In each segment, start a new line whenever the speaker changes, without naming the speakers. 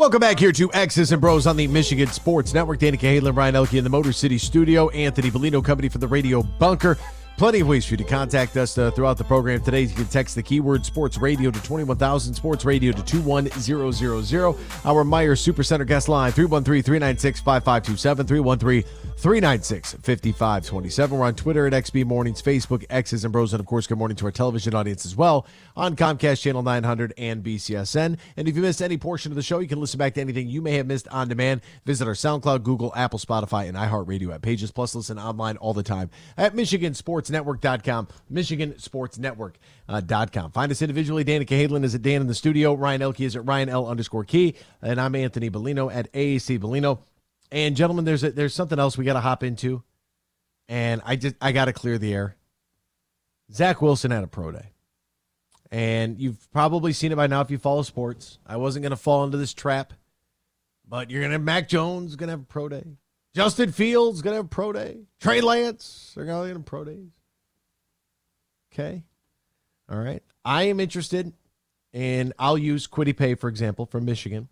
Welcome back here to X's and Bros on the Michigan Sports Network. Danica Hadlin, Ryan Elke in the Motor City studio. Anthony Bellino, company for the Radio Bunker. Plenty of ways for you to contact us throughout the program today. You can text the keyword Sports Radio to 21,000, Sports Radio to 21000. Our Meyer Supercenter guest line, 313-396-5527, 313-396-5527. We're on Twitter at XB Mornings, Facebook, X's and Bros, and of course, good morning to our television audience as well on Comcast Channel 900 and BCSN. And if you missed any portion of the show, you can listen back to anything you may have missed on demand. Visit our SoundCloud, Google, Apple, Spotify, and iHeartRadio app pages. Plus, listen online all the time at MichiganSportsNetwork.com, MichiganSportsNetwork.com. Find us individually. Danica Hadlin is at Dan in the studio. Ryan Elke is at Ryan L_Key. And I'm Anthony Bellino at AAC Bellino. And gentlemen, there's something else we got to hop into. And I got to clear the air. Zach Wilson had a pro day. And you've probably seen it by now if you follow sports. I wasn't going to fall into this trap. But you're going to have Mac Jones going to have a pro day. Justin Fields going to have a pro day. Trey Lance, they're going to have pro days. Okay. All right. I am interested in, I'll use Kwity Paye, for example, from Michigan.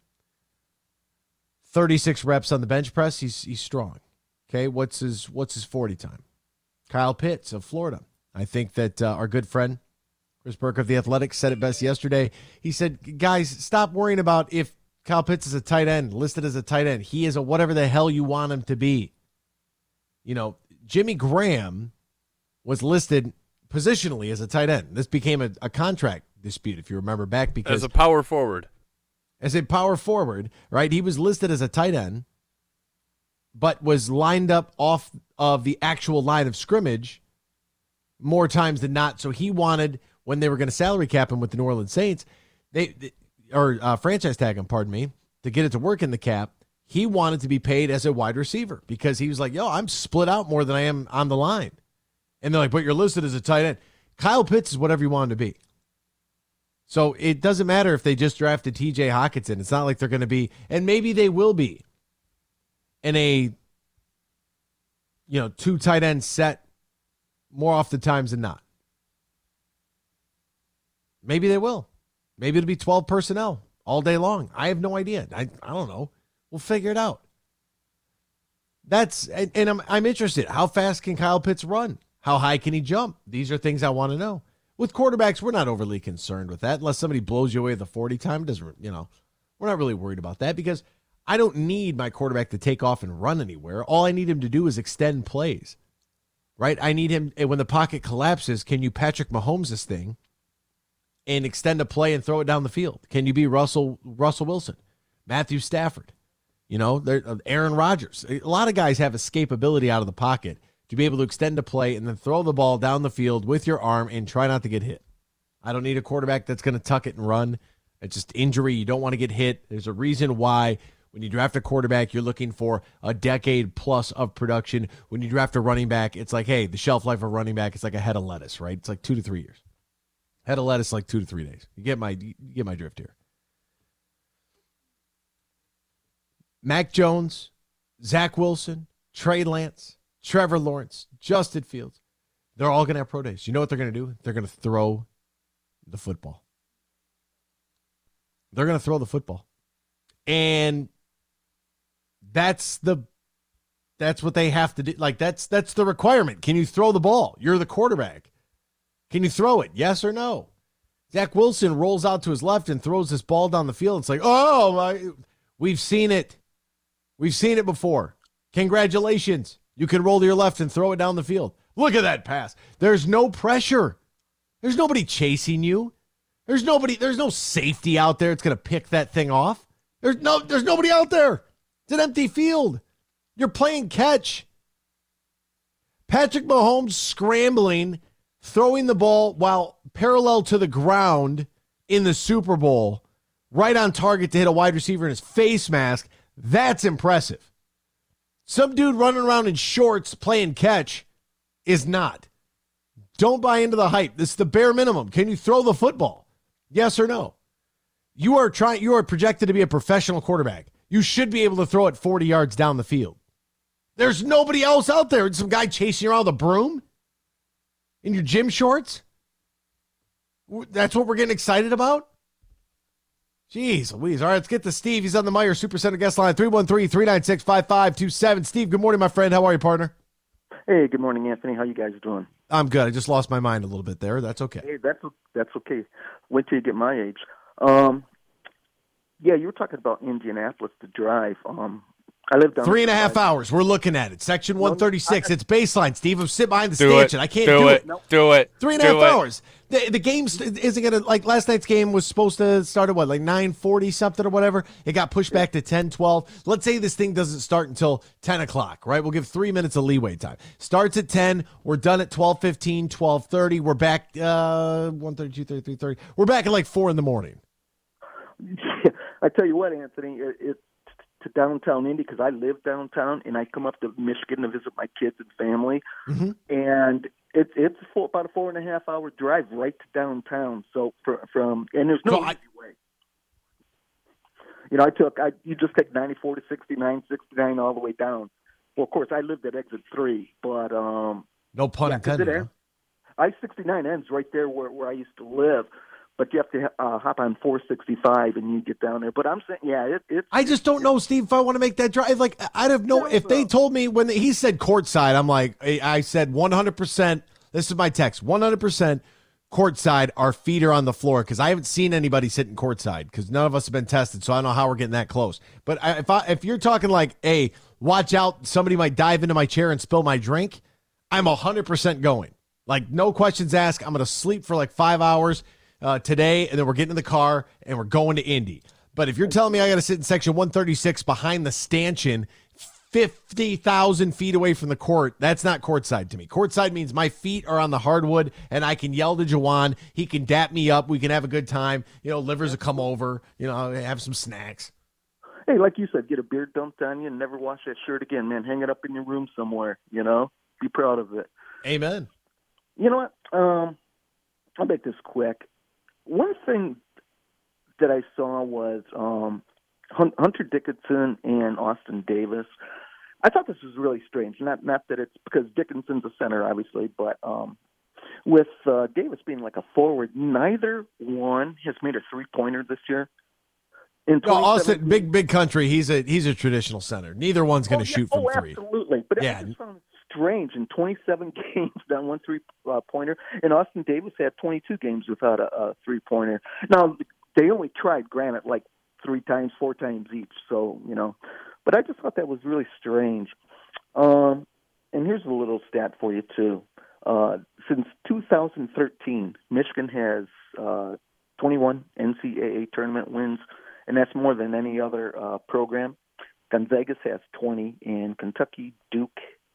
36 reps on the bench press. He's strong. Okay. What's his 40 time? Kyle Pitts of Florida. I think that our good friend, Chris Burke of The Athletic, said it best yesterday. He said, guys, stop worrying about if Kyle Pitts is a tight end, listed as a tight end. He is a whatever the hell you want him to be. You know, Jimmy Graham was listed positionally as a tight end. This became a contract dispute, if you remember back. Because
as a power forward.
As a power forward, right? He was listed as a tight end, but was lined up off of the actual line of scrimmage more times than not. So he wanted, when they were going to salary cap him with the New Orleans Saints, franchise tag him, pardon me, to get it to work in the cap, he wanted to be paid as a wide receiver because he was like, yo, I'm split out more than I am on the line. And they're like, but you're listed as a tight end. Kyle Pitts is whatever you want him to be. So it doesn't matter if they just drafted TJ Hockenson. It's not like they're going to be, and maybe they will be, in a, two tight end set more often times than not. Maybe they will. Maybe it'll be 12 personnel all day long. I have no idea. I don't know. We'll figure it out. And I'm interested. How fast can Kyle Pitts run? How high can he jump? These are things I want to know. With quarterbacks, we're not overly concerned with that. Unless somebody blows you away with the 40 time, we're not really worried about that because I don't need my quarterback to take off and run anywhere. All I need him to do is extend plays, right? I need him, when the pocket collapses, can you Patrick Mahomes this thing and extend a play and throw it down the field? Can you be Russell Wilson, Matthew Stafford, Aaron Rodgers? A lot of guys have escapability out of the pocket to be able to extend a play and then throw the ball down the field with your arm and try not to get hit. I don't need a quarterback that's going to tuck it and run. It's just injury. You don't want to get hit. There's a reason why when you draft a quarterback, you're looking for a decade plus of production. When you draft a running back, it's like, hey, the shelf life of running back is like a head of lettuce, right? It's like 2 to 3 years. Head of lettuce, like 2 to 3 days. You get my drift here. Mac Jones, Zach Wilson, Trey Lance, Trevor Lawrence, Justin Fields, they're all going to have pro days. You know what they're going to do? They're going to throw the football. They're going to throw the football. And that's what they have to do. Like, that's the requirement. Can you throw the ball? You're the quarterback. Can you throw it? Yes or no? Zach Wilson rolls out to his left and throws this ball down the field. It's like, oh, my. We've seen it. We've seen it before. Congratulations. You can roll to your left and throw it down the field. Look at that pass. There's no pressure. There's nobody chasing you. There's no safety out there that's going to pick that thing off. There's nobody out there. It's an empty field. You're playing catch. Patrick Mahomes scrambling, throwing the ball while parallel to the ground in the Super Bowl, right on target to hit a wide receiver in his face mask. That's impressive. Some dude running around in shorts playing catch is not. Don't buy into the hype. This is the bare minimum. Can you throw the football? Yes or no? You are projected to be a professional quarterback. You should be able to throw it 40 yards down the field. There's nobody else out there. Some guy chasing you around with a broom in your gym shorts. That's what we're getting excited about? Jeez Louise. All right, let's get to Steve. He's on the Meyer Supercenter guest line, 313-396-5527. Steve, good morning, my friend. How are you, partner?
Hey, good morning, Anthony. How you guys doing?
I'm good. I just lost my mind a little bit there. That's okay.
Hey, that's okay. Wait till you get my age. Yeah, you were talking about Indianapolis to drive. I live down
3.5 hours. We're looking at it. Section 136. It's baseline, Steve. I'm sitting behind the stanchion. I can't do it.
Do it.
3.5 hours. The game isn't going to, like last night's game was supposed to start at what, like 9:40 something or whatever. It got pushed back to 10:12. Let's say this thing doesn't start until 10 o'clock, right? We'll give 3 minutes of leeway time. Starts at 10. We're done at 12:15, 12:30. We're back 1:30, 2:30, 3:30. We're back at like 4 in the morning.
I tell you what, Anthony, it's to downtown Indy because I live downtown and I come up to Michigan to visit my kids and family, and it's about a 4.5 hour drive right to downtown. So from and there's no easy way. You know, you just take 94 to 69, 69 all the way down. Well, of course, I lived at exit 3, but
no pun intended.
I-69 ends right there where I used to live. But you have to hop on 465 and you get down there. But I'm saying, yeah, it's. I
just don't know, Steve, if I want to make that drive. Like, I'd have no. If they told me when he said courtside, I'm like, I said 100%. This is my text. 100% courtside. Our feet are on the floor because I haven't seen anybody sitting courtside because none of us have been tested. So I don't know how we're getting that close. But if you're talking like, hey, watch out, somebody might dive into my chair and spill my drink, I'm 100% going. Like, no questions asked. I'm going to sleep for like 5 hours. Today, and then we're getting in the car and we're going to Indy. But if you're telling me I got to sit in section 136 behind the stanchion, 50,000 feet away from the court, that's not courtside to me. Courtside means my feet are on the hardwood and I can yell to Jawan. He can dap me up. We can have a good time. You know, Livers will come over, you know, have some snacks.
Hey, like you said, get a beard dumped on you and never wash that shirt again, man. Hang it up in your room somewhere, you know. Be proud of it.
Amen.
You know what? I'll make this quick. One thing that I saw was Hunter Dickinson and Austin Davis. I thought this was really strange. Not that it's because Dickinson's a center, obviously, but with Davis being like a forward, neither one has made a three-pointer this year.
Austin, big country. He's a traditional center. Neither one's going to shoot from three.
Absolutely. But I just found it strange. In 27 games, done one three-pointer, and Austin Davis had 22 games without a three-pointer. Now, they only tried, granted, like 4 times each. So, you know. But I just thought that was really strange. And here's a little stat for you, too. Since 2013, Michigan has 21 NCAA tournament wins, and that's more than any other program. Gonzaga has 20, and Kentucky Duke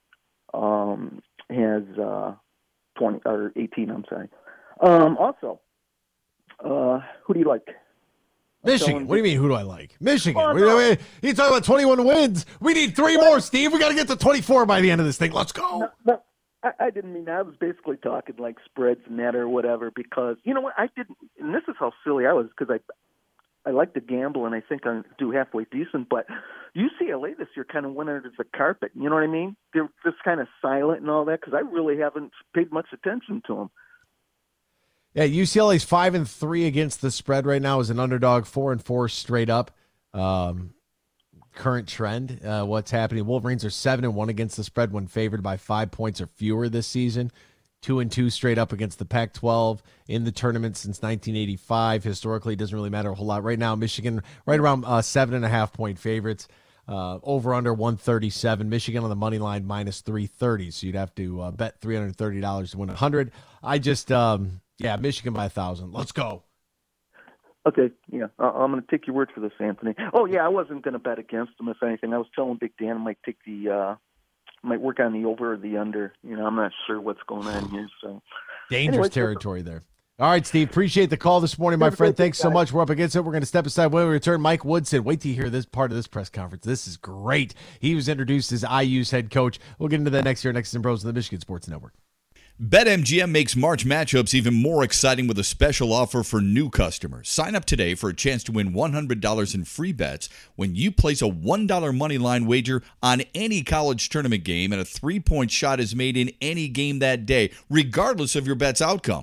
has 20 or 18. I'm sorry. Also, who do you like?
Michigan. What do you mean? Who do I like? Michigan. Oh, no. You talking about 21 wins? We need 3 more, Steve. We got to get to 24 by the end of this thing. Let's go.
No, I didn't mean that. I was basically talking like spreads and that or whatever because you know what I didn't. And this is how silly I was because I like to gamble and I think I do halfway decent. But UCLA this year kind of went under the carpet. You know what I mean? They're just kind of silent and all that because I really haven't paid much attention to them.
Yeah, UCLA's 5-3 against the spread right now as an underdog, 4-4 straight up. Current trend, what's happening? Wolverines are 7-1 against the spread when favored by 5 points or fewer this season. 2-2 straight up against the Pac-12 in the tournament since 1985. Historically, it doesn't really matter a whole lot. Right now, Michigan right around 7.5 point favorites. Over under 137. Michigan on the money line minus 330. So you'd have to bet $330 to win 100. I just. Yeah, Michigan by 1,000. Let's go.
Okay, yeah. I'm going to take your word for this, Anthony. Oh, yeah, I wasn't going to bet against them, if anything. I was telling Big Dan I might take might work on the over or the under. You know, I'm not sure what's going on here. So
dangerous territory there. All right, Steve, appreciate the call this morning, my friend. Thanks so much. We're up against it. We're going to step aside when we return. Mike Woodson, wait till you hear this part of this press conference. This is great. He was introduced as IU's head coach. We'll get into that next year, Next in Bros on the Michigan Sports Network.
BetMGM makes March matchups even more exciting with a special offer for new customers. Sign up today for a chance to win $100 in free bets when you place a $1 moneyline wager on any college tournament game and a 3-point shot is made in any game that day, regardless of your bet's outcome.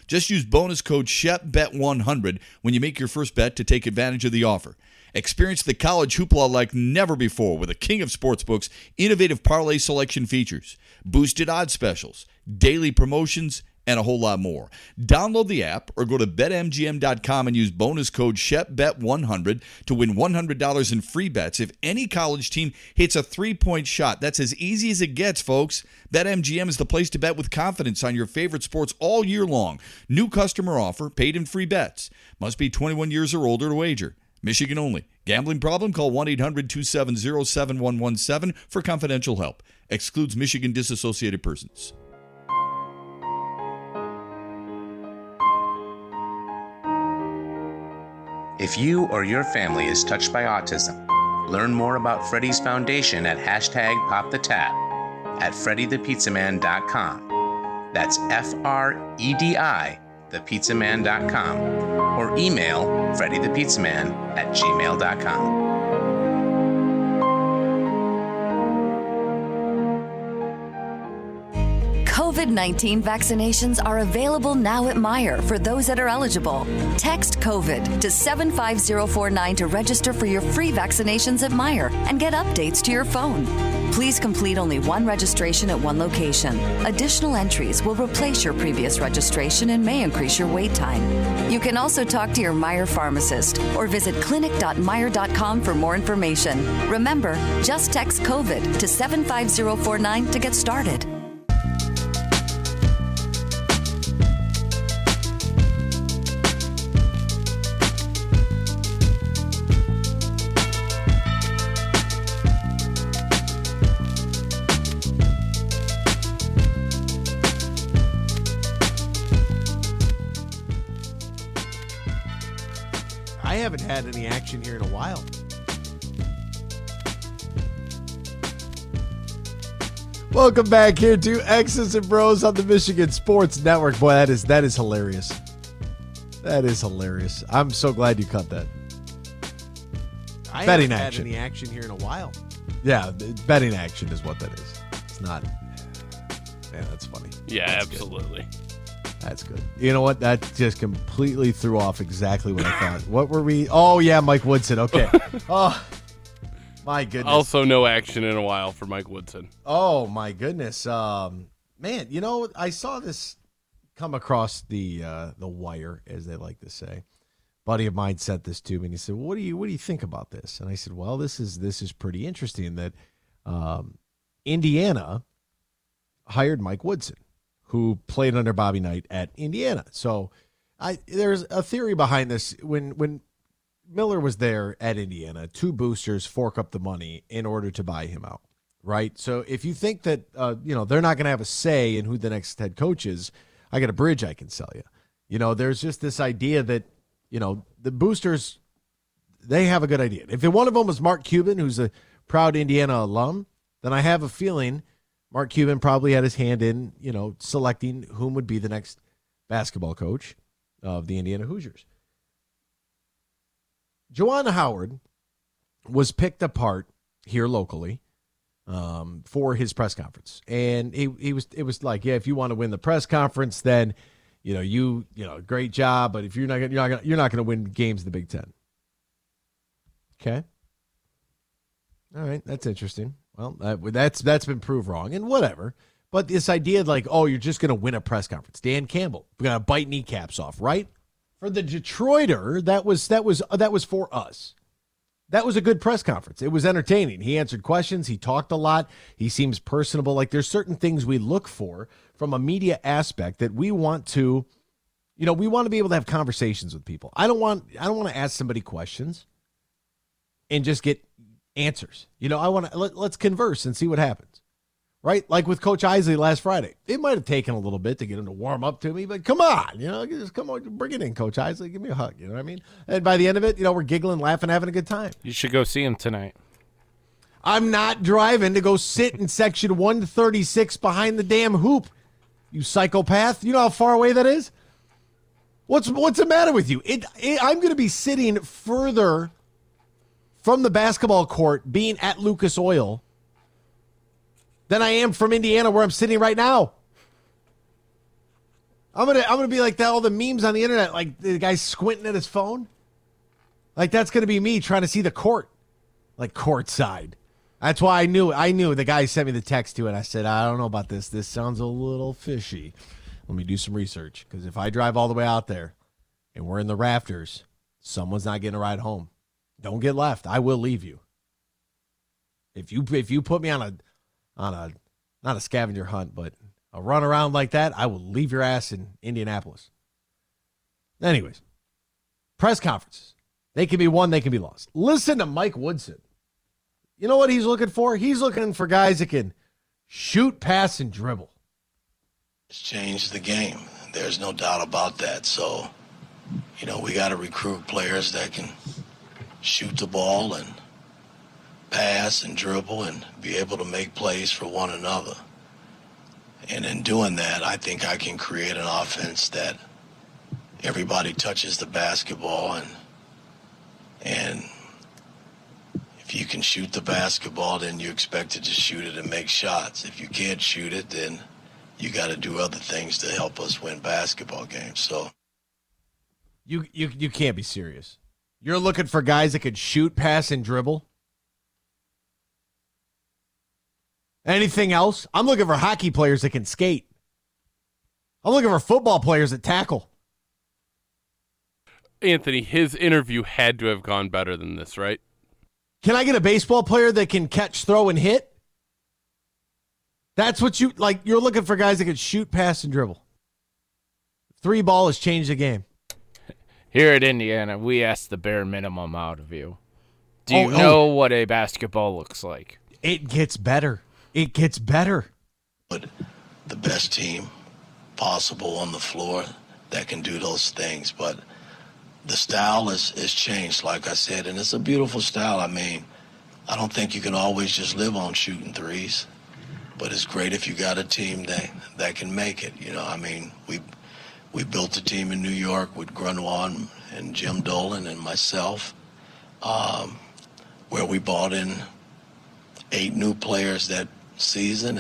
Just use bonus code SHEPBET100 when you make your first bet to take advantage of the offer. Experience the college hoopla like never before with the king of sportsbooks' innovative parlay selection features, boosted odds specials, daily promotions, and a whole lot more. Download the app or go to BetMGM.com and use bonus code SHEPBET100 to win $100 in free bets if any college team hits a three-point shot. That's as easy as it gets, folks. BetMGM is the place to bet with confidence on your favorite sports all year long. New customer offer, paid in free bets. Must be 21 years or older to wager. Michigan only. Gambling problem? Call 1-800-270-7117 for confidential help. Excludes Michigan disassociated persons.
If you or your family is touched by autism, learn more about Freddy's Foundation at #PopTheTab at FreddyThePizzaman.com. That's FREDI, thepizzaman.com, or email FreddyThePizzaman@gmail.com.
COVID-19 vaccinations are available now at Meijer for those that are eligible. Text COVID to 75049 to register for your free vaccinations at Meijer and get updates to your phone. Please complete only one registration at one location. Additional entries will replace your previous registration and may increase your wait time. You can also talk to your Meijer pharmacist or visit clinic.meijer.com for more information. Remember, just text COVID to 75049 to get started.
I haven't had any action here in a while. Welcome back here to X's and Bros on the Michigan Sports Network. Boy, that is hilarious. That is hilarious. I'm so glad you cut that.
I
Betting
haven't
action.
had any action here in a while.
Yeah, betting action is what that is. It's not. Yeah, that's funny.
Yeah,
That's
absolutely.
Good. That's good. You know what? That just completely threw off exactly what I thought. What were we? Oh, yeah, Mike Woodson. Okay. Oh, my goodness.
Also, no action in a while for Mike Woodson.
Oh, my goodness. Man, you know, I saw this come across the wire, as they like to say. Buddy of mine sent this to me, and he said, "What do you think about this?" And I said, "Well, this is pretty interesting that Indiana hired Mike Woodson, who played under Bobby Knight at Indiana." So there's a theory behind this. When Miller was there at Indiana, two boosters fork up the money in order to buy him out, right? So if you think that they're not going to have a say in who the next head coach is, I got a bridge I can sell you. There's just this idea that the boosters, they have a good idea. If one of them was Mark Cuban, who's a proud Indiana alum, then I have a feeling Mark Cuban probably had his hand in, selecting whom would be the next basketball coach of the Indiana Hoosiers. Juwan Howard was picked apart here locally for his press conference, and it was like, yeah, if you want to win the press conference, then great job, but if you're not going to win games in the Big Ten. Okay. All right, that's interesting. Well, that's been proved wrong, and whatever. But this idea like, oh, you're just going to win a press conference. Dan Campbell, we're going to bite kneecaps off, right? For the Detroiter, that was for us. That was a good press conference. It was entertaining. He answered questions. He talked a lot. He seems personable. Like, there's certain things we look for from a media aspect that we want to, we want to be able to have conversations with people. I don't want to ask somebody questions and just get answers. I want to let's converse and see what happens. Right? Like with Coach Isley last Friday. It might have taken a little bit to get him to warm up to me, but come on, just come on, bring it in, Coach Isley. Give me a hug. You know what I mean? And by the end of it, we're giggling, laughing, having a good time.
You should go see him tonight.
I'm not driving to go sit in section 136 behind the damn hoop. You psychopath. You know how far away that is? What's the matter with you? I'm going to be sitting further from the basketball court being at Lucas Oil than I am from Indiana where I'm sitting right now. I'm gonna be like that. All the memes on the internet, like the guy squinting at his phone. Like that's gonna be me trying to see the court, like courtside. That's why I knew the guy sent me the text to it. I said, I don't know about this. This sounds a little fishy. Let me do some research, because if I drive all the way out there and we're in the rafters, someone's not getting a ride home. Don't get left. I will leave you. If you put me on a not a scavenger hunt, but a run around like that, I will leave your ass in Indianapolis. Anyways, press conferences. They can be won, they can be lost. Listen to Mike Woodson. You know what he's looking for? He's looking for guys that can shoot, pass, and dribble.
It's changed the game. There's no doubt about that. So, we got to recruit players that can shoot the ball and pass and dribble and be able to make plays for one another. And in doing that, I think I can create an offense that everybody touches the basketball and if you can shoot the basketball, then you expect it to shoot it and make shots. If you can't shoot it, then you got to do other things to help us win basketball games. So
you can't be serious. You're looking for guys that could shoot, pass, and dribble? Anything else? I'm looking for hockey players that can skate. I'm looking for football players that tackle.
Anthony, his interview had to have gone better than this, right?
Can I get a baseball player that can catch, throw, and hit? That's what you like. You're looking for guys that can shoot, pass, and dribble. 3-ball has changed the game.
Here at Indiana, we ask the bare minimum out of you. Do you know what a basketball looks like?
It gets better. It gets better.
But the best team possible on the floor that can do those things. But the style is changed, like I said, and it's a beautiful style. I mean, I don't think you can always just live on shooting threes, but it's great if you got a team that can make it. I mean, we built a team in New York with Grunwald and Jim Dolan and myself, where we brought in 8 new players that season,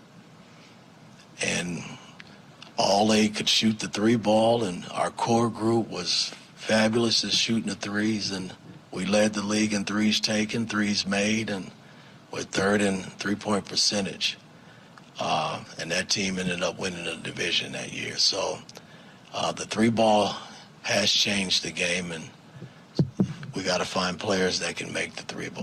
and all 8 could shoot the 3-ball, and our core group was fabulous at shooting the threes, and we led the league in threes taken, threes made, and we're third in three-point percentage. And that team ended up winning the division that year. So the 3-ball has changed the game, and we got to find players that can make the 3-ball.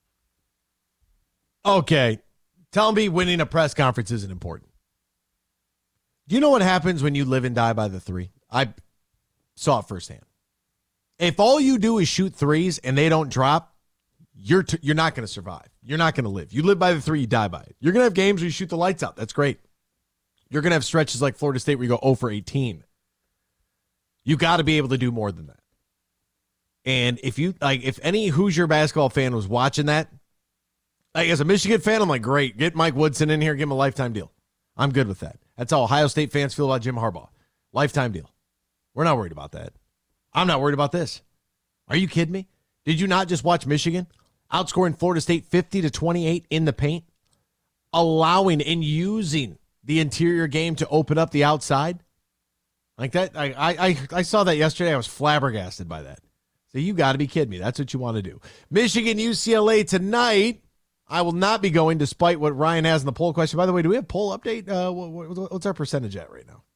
Okay. Tell me winning a press conference isn't important. Do you know what happens when you live and die by the 3? I saw it firsthand. If all you do is shoot threes and they don't drop, you're not going to survive. You're not going to live. You live by the 3, you die by it. You're going to have games where you shoot the lights out. That's great. You're going to have stretches like Florida State where you go 0 for 18. You got to be able to do more than that. And if any Hoosier basketball fan was watching that, as a Michigan fan, I'm like, great, get Mike Woodson in here, give him a lifetime deal. I'm good with that. That's how Ohio State fans feel about Jim Harbaugh. Lifetime deal. We're not worried about that. I'm not worried about this. Are you kidding me? Did you not just watch Michigan outscoring Florida State 50-28 in the paint, allowing and using the interior game to open up the outside? Like that, I saw that yesterday. I was flabbergasted by that. So you got to be kidding me. That's what you want to do. Michigan, UCLA tonight. I will not be going, despite what Ryan has in the poll question. By the way, do we have poll update? What's our percentage at right now?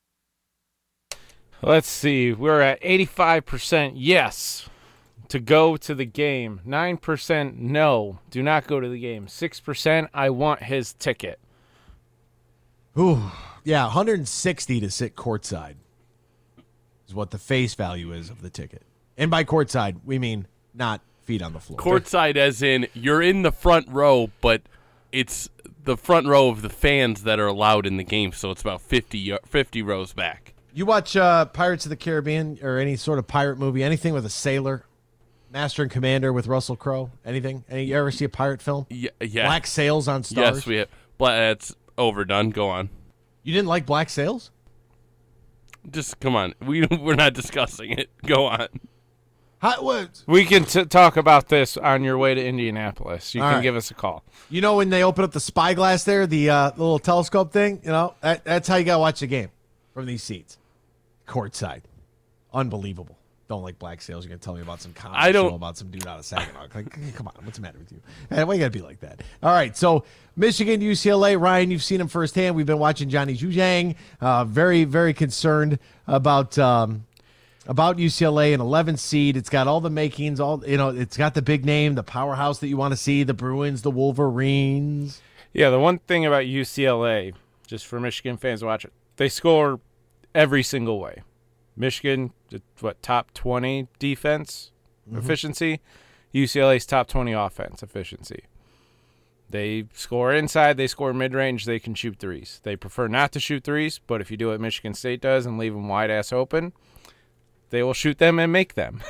Let's see. We're at 85% yes to go to the game. 9% no, do not go to the game. 6% I want his ticket.
Ooh, yeah, 160 to sit courtside is what the face value is of the ticket. And by courtside, we mean not feet on the floor.
Courtside as in you're in the front row, but it's the front row of the fans that are allowed in the game, so it's about 50 rows back.
You watch Pirates of the Caribbean or any sort of pirate movie, anything with a sailor, Master and Commander with Russell Crowe, anything? You ever see a pirate film?
Yeah.
Black Sails on Stars?
Yes, we have. It's overdone. Go on.
You didn't like Black Sails?
Just come on. We're not discussing it. Go on.
We can talk about this on your way to Indianapolis. You can give us a call.
You know when they open up the spyglass there, the little telescope thing? That's how you got to watch the game. from these seats, courtside. Unbelievable. Don't like black sails. You're going to tell me about some comedy show about some dude out of Saginaw. Like, come on, what's the matter with you? Why you got to be like that? All right, so Michigan, UCLA. Ryan, you've seen him firsthand. We've been watching Johnny Juzang. Very, very concerned about UCLA, an 11th seed. It's got all the makings. It's got the big name, the powerhouse that you want to see, the Bruins, the Wolverines.
Yeah, the one thing about UCLA, just for Michigan fans to watch it, they score every single way. Michigan, top 20 defense efficiency. UCLA's top 20 offense efficiency. They score inside, they score mid-range, they can shoot threes. They prefer not to shoot threes, but if you do what Michigan State does and leave them wide-ass open, they will shoot them and make them.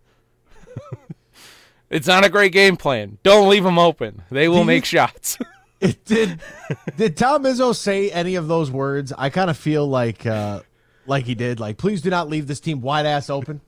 It's not a great game plan. Don't leave them open. They will make shots.
Did Tom Izzo say any of those words? I kind of feel like he did. Like, please do not leave this team wide-ass open.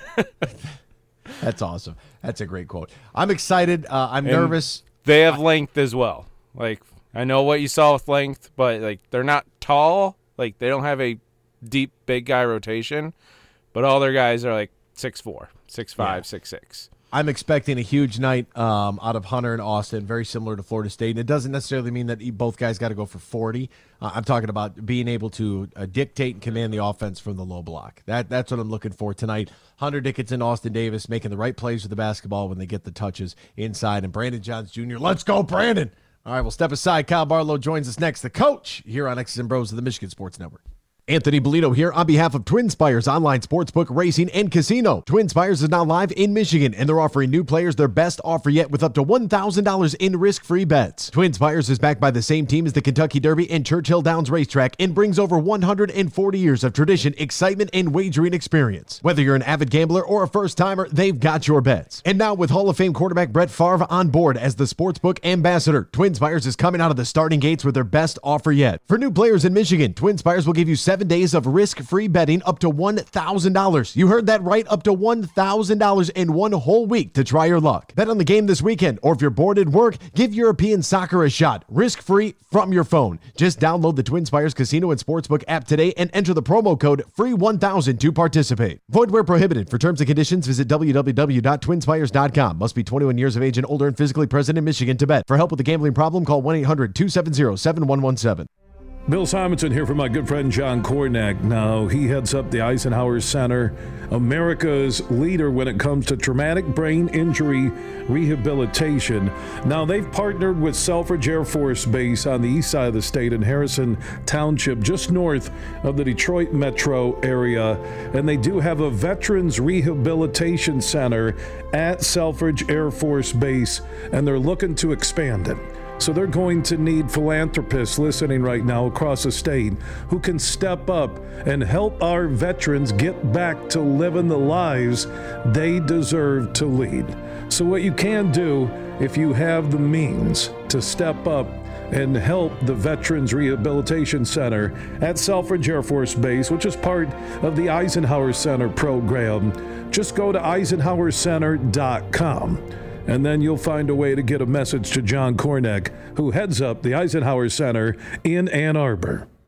That's awesome. That's a great quote. I'm excited. I'm nervous.
They have length as well. Like, I know what you saw with length, but like they're not tall. Like, they don't have a deep, big guy rotation, but all their guys are like 6'4", 6'5", 6'6".
I'm expecting a huge night out of Hunter and Austin, very similar to Florida State. And it doesn't necessarily mean that both guys got to go for 40. I'm talking about being able to dictate and command the offense from the low block. That's what I'm looking for tonight. Hunter Dickinson, Austin Davis making the right plays with the basketball when they get the touches inside. And Brandon Johns Jr., let's go, Brandon. All right, we'll step aside. Kyle Barlow joins us next. The coach here on X's and Bros of the Michigan Sports Network. Anthony Bolito here on behalf of TwinSpires Online Sportsbook, Racing, and Casino. TwinSpires is now live in Michigan, and they're offering new players their best offer yet with up to $1,000 in risk-free bets. TwinSpires is backed by the same team as the Kentucky Derby and Churchill Downs Racetrack and brings over 140 years of tradition, excitement, and wagering experience. Whether you're an avid gambler or a first-timer, they've got your bets. And now with Hall of Fame quarterback Brett Favre on board as the Sportsbook ambassador, TwinSpires is coming out of the starting gates with their best offer yet. For new players in Michigan, TwinSpires will give you 7 days of risk-free betting up to $1,000. You heard that right, up to $1,000 in one whole week to try your luck. Bet on the game this weekend, or if you're bored at work, give European soccer a shot, risk-free from your phone. Just download the TwinSpires Casino and Sportsbook app today and enter the promo code FREE1000 to participate. Void where prohibited. For terms and conditions, visit www.twinspires.com. Must be 21 years of age and older and physically present in Michigan to bet. For help with a gambling problem, call 1-800-270-7117.
Bill Simonson here for my good friend John Kornak. Now, he heads up the Eisenhower Center, America's leader when it comes to traumatic brain injury rehabilitation. Now, they've partnered with Selfridge Air Force Base on the east side of the state in Harrison Township, just north of the Detroit metro area. And they do have a Veterans Rehabilitation Center at Selfridge Air Force Base, and they're looking to expand it. So they're going to need philanthropists listening right now across the state who can step up and help our veterans get back to living the lives they deserve to lead. So what you can do, if you have the means to step up and help the Veterans Rehabilitation Center at Selfridge Air Force Base, which is part of the Eisenhower Center program, just go to EisenhowerCenter.com. And then you'll find a way to get a message to John Kornak, who heads up the Eisenhower Center in Ann Arbor.